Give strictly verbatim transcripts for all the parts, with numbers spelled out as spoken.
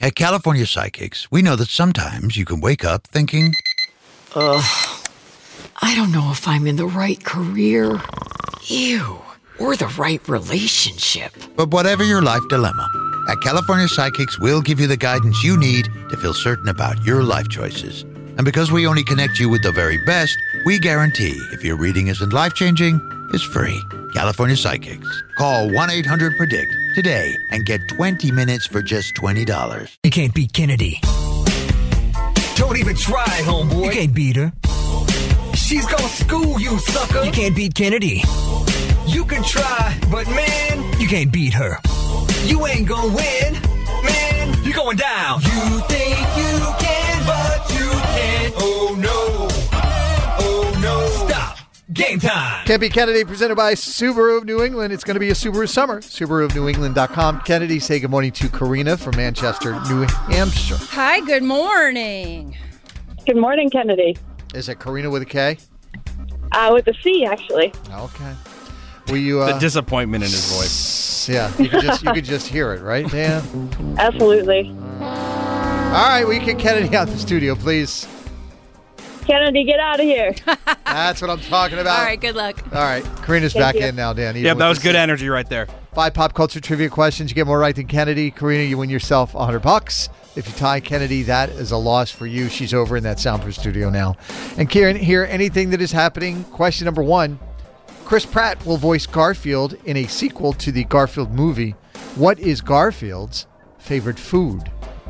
At California Psychics, we know that sometimes you can wake up thinking, ugh, I don't know if I'm in the right career. Ew. Or the right relationship. But whatever your life dilemma, at California Psychics, we'll give you the guidance you need to feel certain about your life choices. And because we only connect you with the very best, we guarantee if your reading isn't life-changing, it's free. California Psychics. Call one eight hundred predict today and get twenty minutes for just twenty dollars. You can't beat Kennedy. Don't even try, homeboy. You can't beat her. She's gonna school you, sucker. You can't beat Kennedy. You can try, but man, you can't beat her. You ain't gonna win, man. You're going down. You think you can, but you can't. Oh no. Oh no. Stop. Game time. Can't Beat Kennedy, presented by Subaru of New England. It's going to be a Subaru summer. Subaru of New England dot com. Kennedy, say good morning to Karina from Manchester, New Hampshire. Hi, good morning. Good morning, Kennedy. Is it Karina with a K? Uh, with a C, actually. Okay. Will you, uh, the disappointment in his voice. Yeah, you could just you could just hear it, right, Dan? Absolutely. All right, will you kick Kennedy out of the studio, please? Kennedy, get out of here. That's what I'm talking about. All right, good luck. All right, Karina's Thank back you. in now, Dan. Yeah, that was good energy right there. Five pop culture trivia questions. You get more right than Kennedy. Karina, you win yourself one hundred bucks. If you tie Kennedy, that is a loss for you. She's over in that soundproof studio now. And Kieran, hear anything that is happening. Question number one. Chris Pratt will voice Garfield in a sequel to the Garfield movie. What is Garfield's favorite food?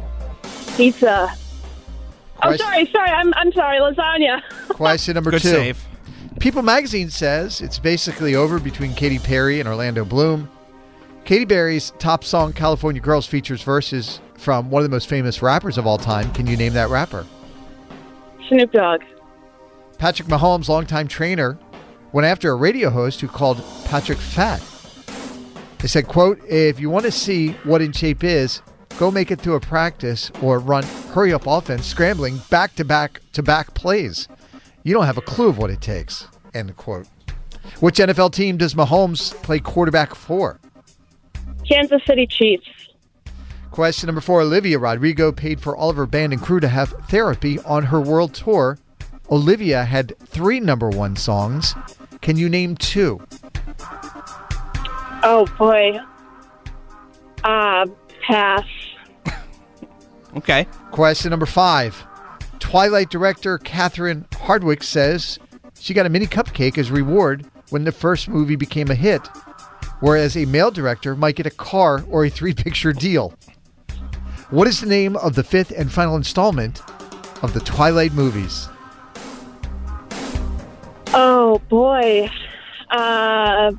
Pizza. Oh, Question- sorry, sorry. I'm I'm sorry. Lasagna. Question number Good two. save. People magazine says it's basically over between Katy Perry and Orlando Bloom. Katy Perry's top song, California Girls, features verses from one of the most famous rappers of all time. Can you name that rapper? Snoop Dogg. Patrick Mahomes, longtime trainer, went after a radio host who called Patrick fat. They said, quote, if you want to see what in shape is, go make it through a practice or run hurry-up offense, scrambling back-to-back-to-back plays. You don't have a clue of what it takes, end quote. Which N F L team does Mahomes play quarterback for? Kansas City Chiefs. Question number four. Olivia Rodrigo paid for all of her band and crew to have therapy on her world tour. Olivia had three number one songs. Can you name two? Oh, boy. Uh, pass. Okay. Question number five. Twilight director Catherine Hardwicke says she got a mini cupcake as reward when the first movie became a hit, whereas a male director might get a car or a three-picture deal. What is the name of the fifth and final installment of the Twilight movies? Oh, boy. Um,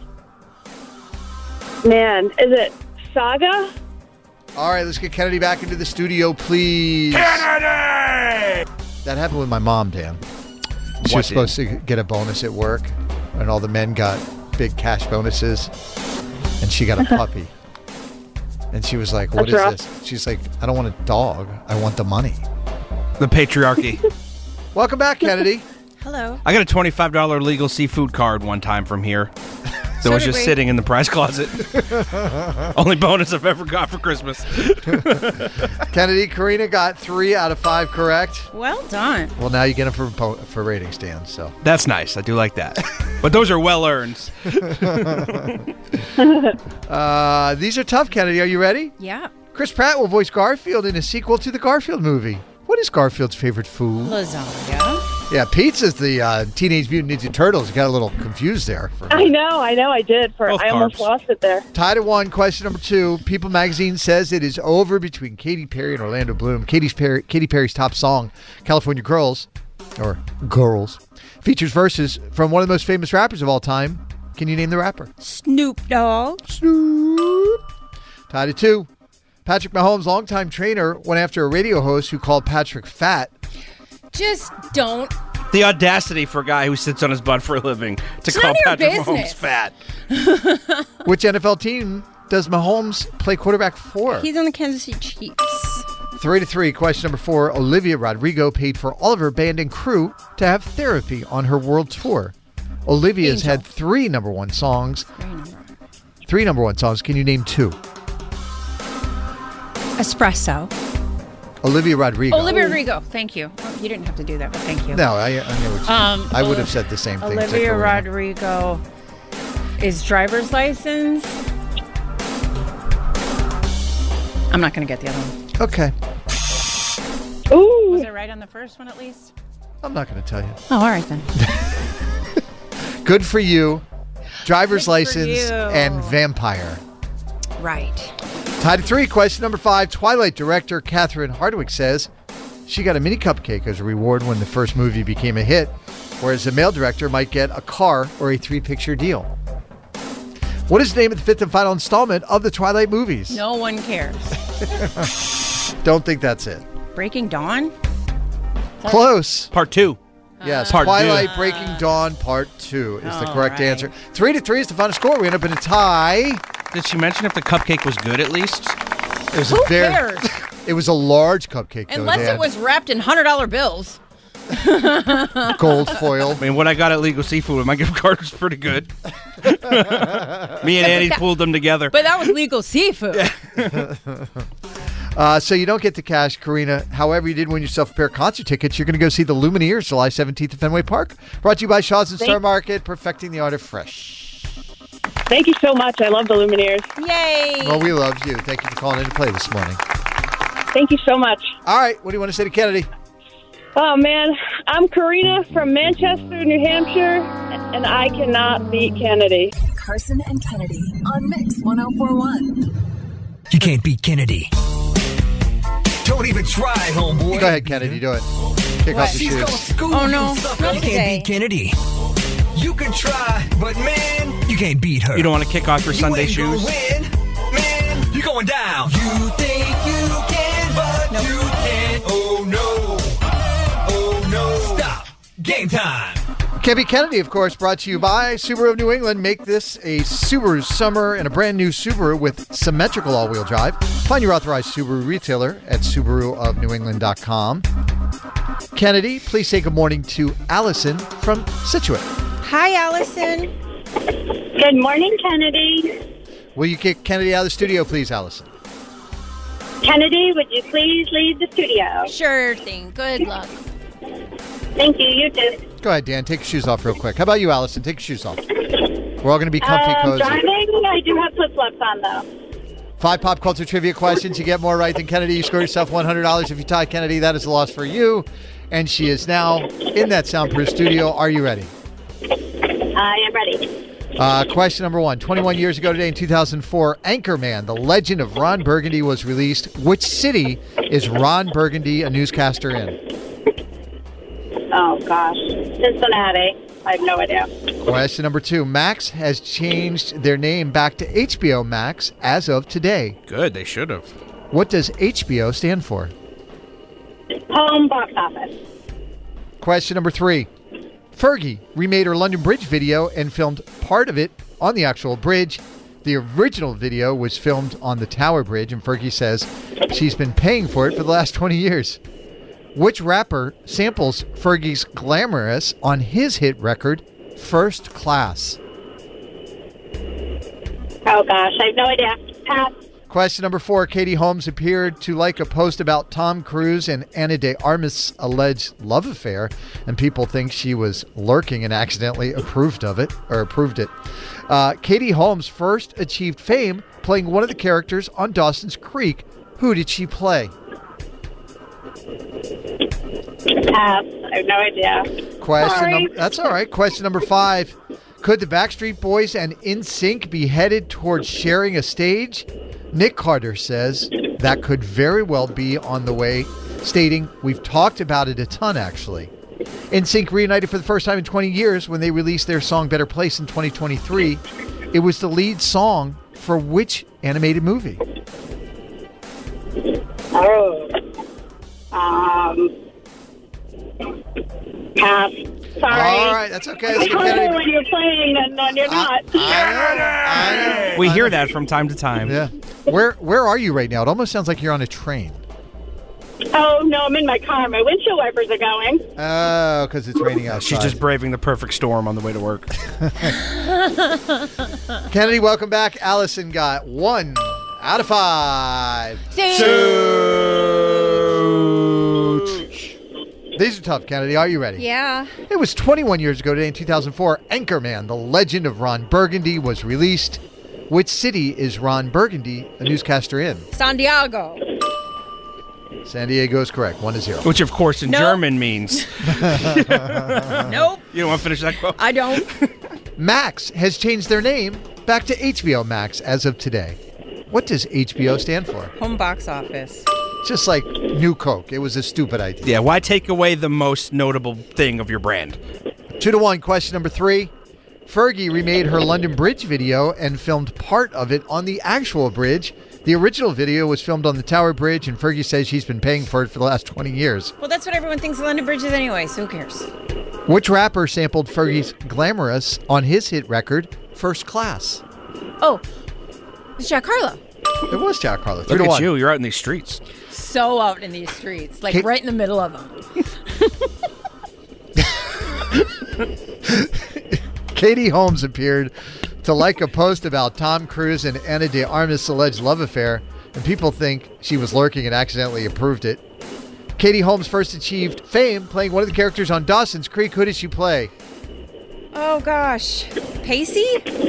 man, is it Saga? All right, let's get Kennedy back into the studio, please. Kennedy! That happened with my mom, Dan. She What was supposed to get a bonus at work, and all the men got big cash bonuses, and she got a puppy. And she was like, what That's is rough. this? She's like, I don't want a dog. I want the money. The patriarchy. Welcome back, Kennedy. Hello. I got a twenty-five dollars legal seafood card one time from here. That So was did just we. sitting in the prize closet. Only bonus I've ever got for Christmas. Kennedy, Karina got three out of five correct. Well done. Well, now you get them for po- for ratings, Dan. So That's nice. I do like that. But those are well earned. uh, these are tough, Kennedy. Are you ready? Yeah. Chris Pratt will voice Garfield in a sequel to the Garfield movie. What is Garfield's favorite food? Lasagna. Yeah, pizza's the uh, Teenage Mutant Ninja Turtles. Got a little confused there. For I know, I know, I did. For Both I almost carbs. lost it there. Tied at one. Question number two. People magazine says it is over between Katy Perry and Orlando Bloom. Katy's Perry, Katy Perry's top song, California Girls, or Girls, features verses from one of the most famous rappers of all time. Can you name the rapper? Snoop Dogg. Snoop. Tied at two. Patrick Mahomes, longtime trainer, went after a radio host who called Patrick fat. Just don't. The audacity for a guy who sits on his butt for a living to It's call none of your Patrick Mahomes business. fat. Which N F L team does Mahomes play quarterback for? He's on the Kansas City Chiefs. Three to three. Question number four. Olivia Rodrigo paid for all of her band and crew to have therapy on her world tour. Olivia's Angel. had three number one songs. Very number. Three number one songs. Can you name two? Espresso. Olivia Rodrigo. Olivia Rodrigo. Thank you. Oh, you didn't have to do that, but thank you. No, I, I know what you Um, I would have said the same thing. to Olivia Karina. Rodrigo is driver's license. I'm not going to get the other one. Okay. Ooh. Was I right on the first one at least? I'm not going to tell you. Oh, all right then. Good for you. Driver's Good for license you. and vampire. Right. Tied at three. Question number five. Twilight director Catherine Hardwicke says she got a mini cupcake as a reward when the first movie became a hit, whereas a male director might get a car or a three-picture deal. What is the name of the fifth and final installment of the Twilight movies? No one cares. Don't think that's it. Breaking Dawn? Close. Part two. Yes, Part Twilight two. Breaking Dawn Part two is the All correct right. answer. Three to three is the final score. We end up in a tie. Did she mention if the cupcake was good at least? It was Who a very, cares? It was a large cupcake, though, Unless Dan. it was wrapped in one hundred dollar bills. gold foil. I mean, what I got at Legal Seafood with my gift card was pretty good. Me and Annie pulled them together. But that was legal seafood. Uh, so you don't get the cash, Karina. However, you did win yourself a pair of concert tickets. You're going to go see the Lumineers July seventeenth at Fenway Park. Brought to you by Shaw's and Star Market, perfecting the art of fresh. Thank you so much. I love the Lumineers. Yay. Well, we love you. Thank you for calling in to play this morning. Thank you so much. All right, what do you want to say to Kennedy? Oh, man. I'm Karina from Manchester, New Hampshire, and I cannot beat Kennedy. Carson and Kennedy on Mix one oh four one. You can't beat Kennedy. Don't even try, homeboy. Go ahead, Kennedy, do it. Kick off the She's gonna shoes. school Oh, no. you, sucker. Not You today. can't beat Kennedy. You can try, but man, You can't beat her. You don't want to kick off your you Sunday ain't shoes? gonna win. Man, you're going down. You think you can, but you can't. Oh, no. Oh, no. Stop. Game time. Can't beat Kennedy, of course, brought to you by Subaru of New England. Make this a Subaru summer and a brand new Subaru with symmetrical all-wheel drive. Find your authorized Subaru retailer at Subaru of New England dot com. Kennedy, please say good morning to Allison from Situate. Hi, Allison. Good morning, Kennedy. Will you kick Kennedy out of the studio, please, Allison? Kennedy, would you please leave the studio? Sure thing. Good luck. Thank you. You too. Go ahead, Dan. Take your shoes off real quick. How about you, Allison? Take your shoes off. We're all going to be comfy, Um, cozy. driving, I do have flip-flops on, though. Five pop culture trivia questions. You get more right than Kennedy. You score yourself one hundred dollars. If you tie Kennedy, that is a loss for you. And she is now in that soundproof studio. Are you ready? I am ready. Uh, question number one. twenty-one years ago today in two thousand four, Anchorman, The Legend of Ron Burgundy was released. Which city is Ron Burgundy a newscaster in? Oh, gosh. Cincinnati. I have no idea. Question number two. Max has changed their name back to H B O Max as of today. Good, they should have. What does H B O stand for? Home box office. Question number three. Fergie remade her London Bridge video and filmed part of it on the actual bridge. The original video was filmed on the Tower Bridge, and Fergie says she's been paying for it for the last twenty years. Which rapper samples Fergie's Glamorous on his hit record, First Class? Oh, gosh. I have no idea. Pass. Question number four. Katie Holmes appeared to like a post about Tom Cruise and Ana de Armas' alleged love affair, and people think she was lurking and accidentally approved of it, or approved it. Uh, Katie Holmes first achieved fame playing one of the characters on Dawson's Creek. Who did she play? Pass. I have no idea. Question Sorry. number, that's all right. Question number five. Could the Backstreet Boys and N Sync be headed towards sharing a stage? Nick Carter says that could very well be on the way, stating, we've talked about it a ton, actually. N Sync reunited for the first time in twenty years when they released their song Better Place in twenty twenty-three. It was the lead song for which animated movie? Oh. Um. Pass. Sorry. All right, that's okay. That's I good, know Kennedy. when you're playing and when you're not. I know, I know. We hear that from time to time. Yeah. Where Where are you right now? It almost sounds like you're on a train. Oh, no, I'm in my car. My windshield wipers are going. Oh, because it's raining outside. She's just braving the perfect storm on the way to work. Kennedy, welcome back. Allison got one Out of five. These are tough, Kennedy. Are you ready? Yeah. It was twenty-one years ago today in two thousand four. Anchorman, The Legend of Ron Burgundy was released. Which city is Ron Burgundy a newscaster in? San Diego. San Diego is correct. One to zero. Which, of course, in Nope. German means. Nope. You don't want to finish that quote? I don't. Max has changed their name back to H B O Max as of today. What does H B O stand for? Home box office. Just like New Coke. It was a stupid idea. Yeah, why take away the most notable thing of your brand? Two to one. Question number three. Fergie remade her London Bridge video and filmed part of it on the actual bridge. The original video was filmed on the Tower Bridge, and Fergie says she's been paying for it for the last twenty years. Well, that's what everyone thinks of London Bridge is anyway, so who cares? Which rapper sampled Fergie's Glamorous on his hit record, First Class? Oh, it's Jack Harlow. It was Jack Harlow. Three Look to at one. you. You're out in these streets. So out in these streets, like Kate- right in the middle of them. Katie Holmes appeared to like a post about Tom Cruise and Ana de Armas' alleged love affair, and people think she was lurking and accidentally approved it. Katie Holmes first achieved fame playing one of the characters on Dawson's Creek. Who did she play? Oh gosh, Pacey?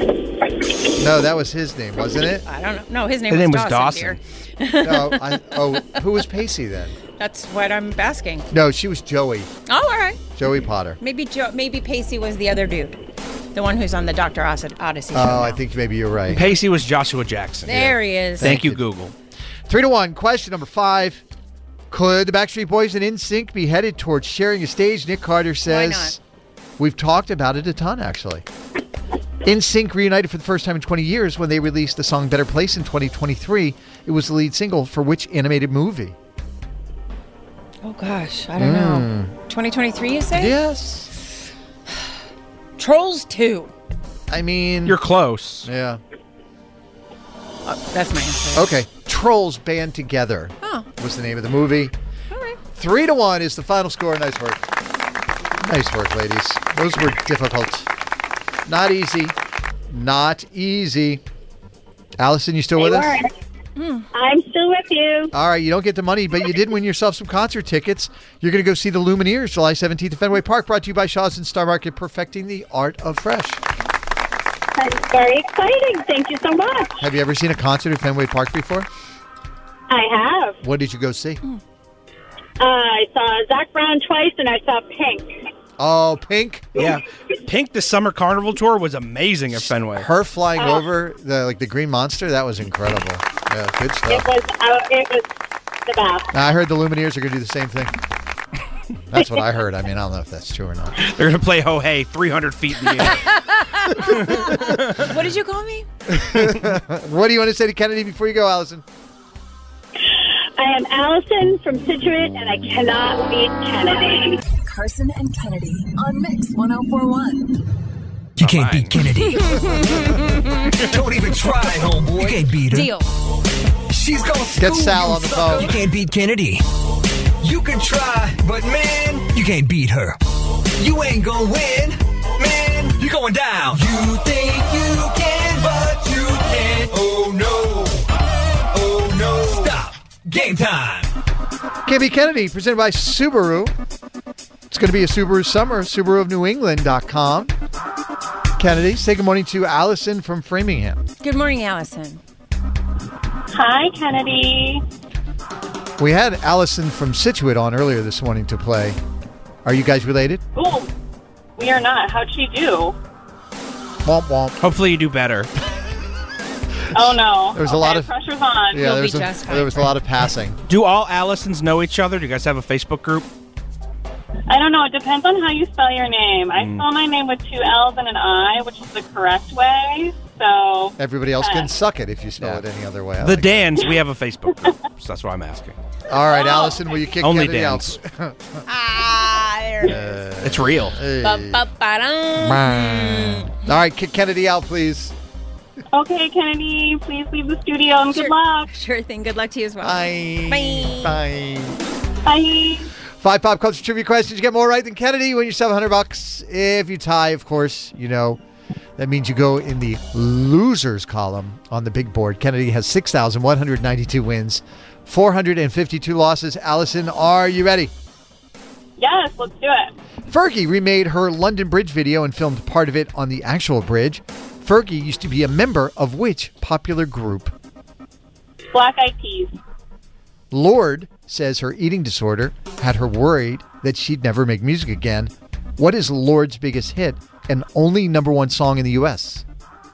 No, that was his name, wasn't it? I don't know. No, his name His was name was Dawson. Dawson. Dear. No, I, oh, who was Pacey then? That's what I'm asking. No, she was Joey. Oh, all right. Joey Potter. Maybe jo- maybe Pacey was the other dude, the one who's on the Doctor Odyssey show. Oh, now. I think maybe you're right. Pacey was Joshua Jackson. There he is. Thank, Thank you, you. Google. Three to one. Question number five. Could the Backstreet Boys and N Sync be headed towards sharing a stage? Nick Carter says. not? We've talked about it a ton, actually. N Sync reunited for the first time in twenty years when they released the song Better Place in twenty twenty-three. It was the lead single for which animated movie? Oh gosh, I don't know. twenty twenty-three, you say? Yes. Trolls two. I mean. You're close. Yeah. Oh, that's my answer. Okay. Trolls Band Together Oh, was the name of the movie. all right. Three to one is the final score. Nice work. Nice work, ladies. Those were difficult. Not easy. Not easy. Allison, you still with us? I'm still with you. All right, you don't get the money, but you did win yourself some concert tickets. You're going to go see the Lumineers July seventeenth at Fenway Park, brought to you by Shaw's and Star Market, perfecting the art of fresh. That's very exciting. Thank you so much. Have you ever seen a concert at Fenway Park before? I have. What did you go see? Uh, I saw Zach Brown twice, and I saw Pink. Oh, Pink. Yeah. Pink, the Summer Carnival Tour was amazing at Fenway. Her flying Oh. over the like the Green Monster, that was incredible. Yeah, good It stuff. was. Uh, it was the best. Now, I heard the Lumineers are going to do the same thing. That's what I heard. I mean, I don't know if that's true or not. They're going to play Ho Hey three hundred feet in the air. What did you call me? What do you want to say to Kennedy before you go, Allison? I am Allison from Situate, and I cannot beat Kennedy. Carson and Kennedy on Mix one oh four one. You can't beat Kennedy. Don't even try, homeboy. You can't beat her. Deal. She's gonna Get school Sal you, on the sucker. phone. You can't beat Kennedy. You can try, but man, You can't beat her. you ain't gonna win. Man, you're going down. You think you can, but you can't. Oh no. Oh no. Stop. Game time. Can't Beat Kennedy, presented by Subaru. It's going to be a Subaru summer, Subaru of New England dot com. Kennedy, say good morning to Allison from Framingham. Good morning, Allison. Hi, Kennedy. We had Allison from Situate on earlier this morning to play. Are you guys related? Ooh, we are not. How'd she do? Womp womp. Hopefully you do better. Oh no. There was a lot of- pressure's on. Yeah, You'll there be was, a, just fine. there was a lot of passing. Do all Allisons know each other? Do you guys have a Facebook group? I don't know. It depends on how you spell your name. I spell my name with two L's and an I, which is the correct way. So Everybody else can Uh, suck it if you spell it any other way. I The like Dans, we have a Facebook group. So that's why I'm asking. it. All right, Allison, will you kick Only Kennedy Dans. out? Ah, there it is. It's real. Hey. Ba-ba-ba-dum. All right, kick Kennedy out, please. okay, Kennedy, please leave the studio and good Sure. luck. Sure thing. Good luck to you as well. Bye. Bye. Bye. Bye. Five pop culture trivia questions. You get more right than Kennedy. You win your seven hundred bucks. If you tie, of course, you know That means you go in the losers column on the big board. Kennedy has six thousand one hundred ninety-two wins, four hundred fifty-two losses. Allison, are you ready? Yes, let's do it. Fergie remade her London Bridge video and filmed part of it on the actual bridge. Fergie used to be a member of which popular group? Black Eyed Peas. Lorde says her eating disorder had her worried that she'd never make music again. What is Lorde's biggest hit and only number one song in the U S?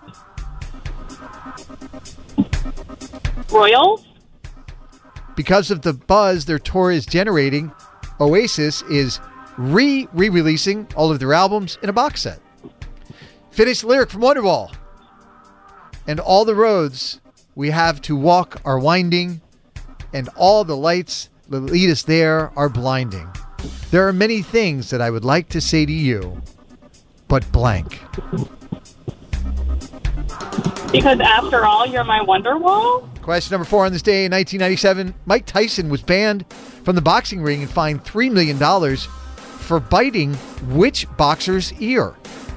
Royals. Because of the buzz their tour is generating, Oasis is re re-releasing all of their albums in a box set. Finish the lyric from Wonderwall. And all the roads we have to walk are winding, and all the lights that lead us there are blinding. There are many things that I would like to say to you, but blank. Because after all, you're my Wonderwall? Question number four. On this day in nineteen ninety-seven, Mike Tyson was banned from the boxing ring and fined three million dollars for biting which boxer's ear?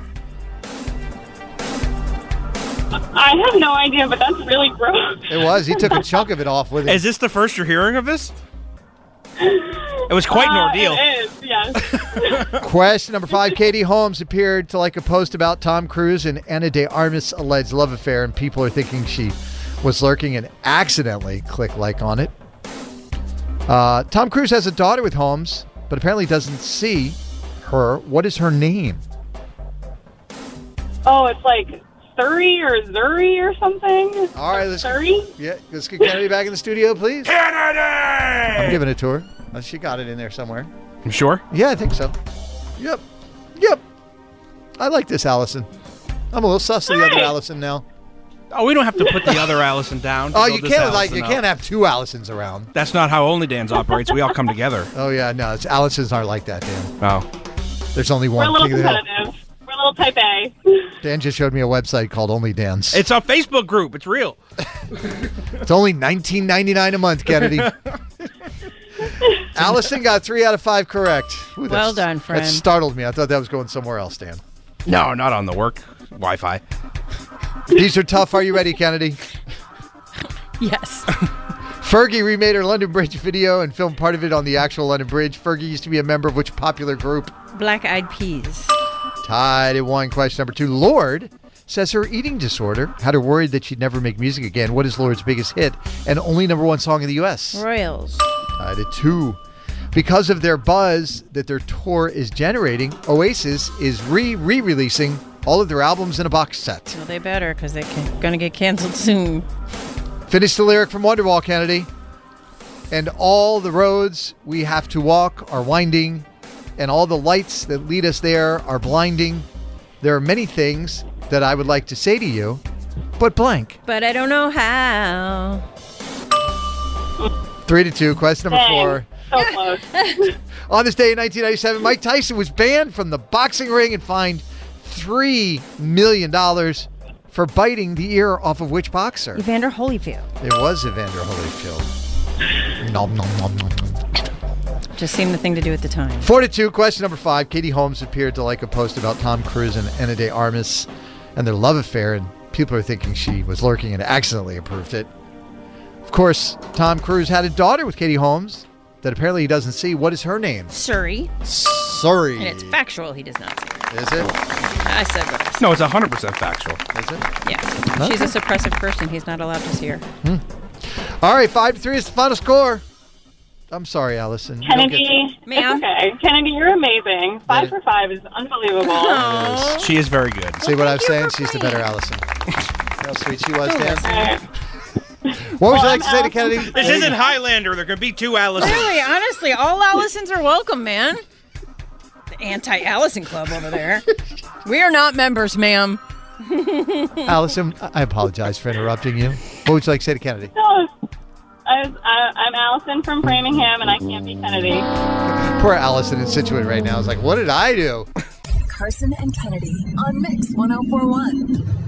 I have no idea, but that's really gross. It was. He took a chunk of it off with it. Is this the first you're hearing of this? It was quite an Uh, ordeal. It is, yes. Question number five. Katie Holmes appeared to like a post about Tom Cruise and Ana de Armas' alleged love affair, and people are thinking she was lurking and accidentally clicked like on it. Uh, Tom Cruise has a daughter with Holmes, but apparently doesn't see her. What is her name? Oh, it's like Surrey or Zuri or something. All right, let's Surrey? Yeah, let's get Kennedy back in the studio, please. Kennedy! I'm giving it to her. Oh, she got it in there somewhere. You sure? Yeah, I think so. Yep. Yep. I like this Allison. I'm a little sus of the other Hey. Allison now. Oh, we don't have to put the other Allison down. to Oh, build you this can't like Allison you up. can't have two Allisons around. That's not how OnlyDans operates. We all come together. Oh yeah, no, it's Allisons aren't like that, Dan. Oh. There's only We're a one. little King of the Hill. competitive. We're a little type A. Dan just showed me a website called Only Dan's. It's a Facebook group. It's real. It's only nineteen ninety-nine a month, Kennedy. Allison got three out of five correct. Ooh, Well that's- done, friend. That startled me. I thought that was going somewhere else, Dan. No, not on the work Wi-Fi. These are tough. Are you ready, Kennedy? Yes. Fergie remade her London Bridge video and filmed part of it on the actual London Bridge. Fergie used to be a member of which popular group? Black Eyed Peas. Tied at one. Question number two. Lorde says her eating disorder had her worried that she'd never make music again. What is Lorde's biggest hit and only number one song in the U S? Royals. Tied at two. Because of their buzz that their tour is generating, Oasis is re re releasing all of their albums in a box set. Well, they better, because they're ca- going to get canceled soon. Finish the lyric from Wonderwall, Kennedy. And all the roads we have to walk are winding, and all the lights that lead us there are blinding. There are many things that I would like to say to you, but blank. But I don't know how. Three to two. Question number Dang. four. So close. On this day in nineteen ninety-seven, Mike Tyson was banned from the boxing ring and fined three million dollars for biting the ear off of which boxer? Evander Holyfield. It was Evander Holyfield. Nom, nom, nom, nom, nom. Just seemed the thing to do at the time. Four to two. Question number five. Katie Holmes appeared to like a post about Tom Cruise and Ana de Armas and their love affair, and people are thinking she was lurking and accidentally approved it. Of course, Tom Cruise had a daughter with Katie Holmes that apparently he doesn't see. What is her name? Surrey. Surrey. And it's factual, he does not see. Is it? I said what I said. No, it's one hundred percent factual. Is it? Yeah. She's a suppressive person. He's not allowed to see her. All right, five to three is the final score. I'm sorry, Allison. You don't get- Kennedy, Ma'am? it's okay. Kennedy, you're amazing. Five for five is unbelievable. She is very good. See what I'm you saying? for She's the playing. better Allison. How sweet she was, Don't Dan. listen. All right. What would you Well, like to say to I'm Kennedy? Allison. This isn't Highlander. There could be two Allisons. Really, honestly, all Allisons are welcome, man. The anti-Allison club over there. We are not members, ma'am. Allison, I apologize for interrupting you. What would you like to say to Kennedy? No, I was, I, I'm Allison from Framingham, and I can't be Kennedy. Poor Allison in Scituate right now is like, what did I do? Carson and Kennedy on Mix one oh four one.